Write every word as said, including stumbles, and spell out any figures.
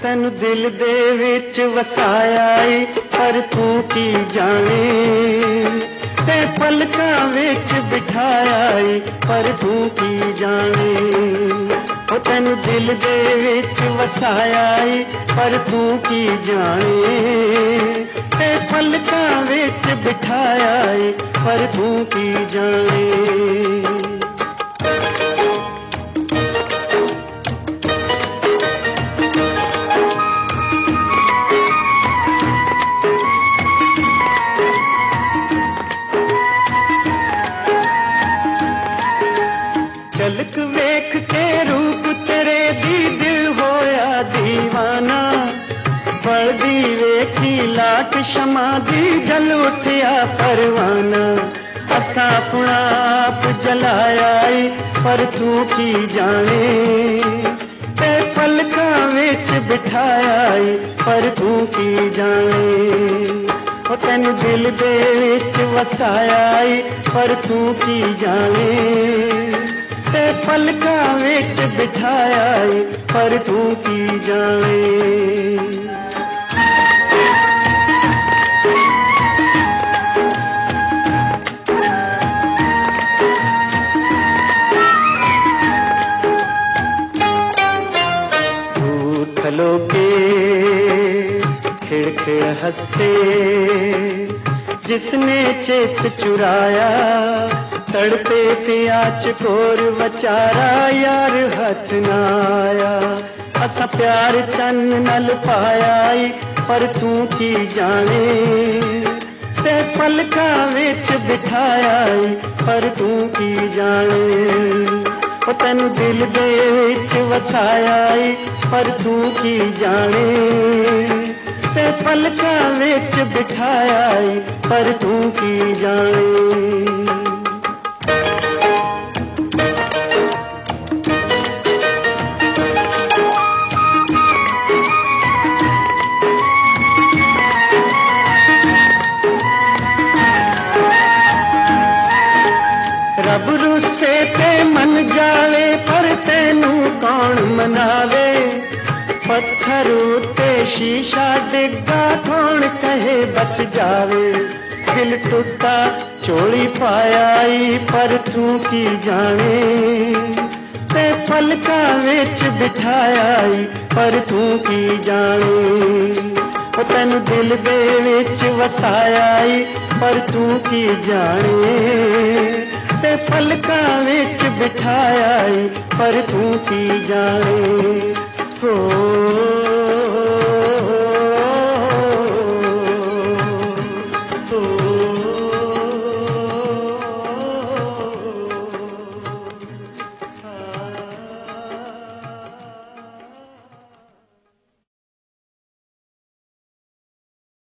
तैनू दिल दे विच वसाया ई पर तू की जाने, ते पलकां विच बिठाया ई पर तू की जाने। ओ तैनू दिल दे विच वसाया ई पर तू की जाने, ते पलकां विच बिठाया ई पर तू की जाने। झलक वेख के रूप तेरे दी दिल होया दीवाना, बढ़दी वेखी लाट शमा दी जल उठया परवाना। असा अपना आप जलाया ई पर तू की जाने, ते पलकां विच बिठाया ई पर तू की जाने। ओ तैनू दिल दे विच वसाया ई पर तू की जाने, ते पलकां विच बिठाया ई पर तू की जाने। खलो के खिड़खिड़ हंसे जिसने चेत चुराया, तड़पे पिया चकोर बचारा यार हथ न आया। असा प्यार चन्न नल पाया ई पर तू की जाने, ते पलकां विच बिठाया ई पर तू की जाने। ओ तैनू दिल दे विच वसाया ई पर तू की जाने, ते पलकां विच बिठाया ई पर तू की जाने। रब रुस्से ते मन जावे पर तेनू कौन मनावे, पत्थर उत्ते शीशा डिग्गा कौन कहे बच जावे। दिल टूटा चोली पाया ई पर तू की जाने, ते पलकां विच बिठाया ई पर तू की जाने। ओ तैनू दिल दे विच वसाया ई पर तू की जाने, ते पलकां विच बिठाया ई पर तू की जाने। हो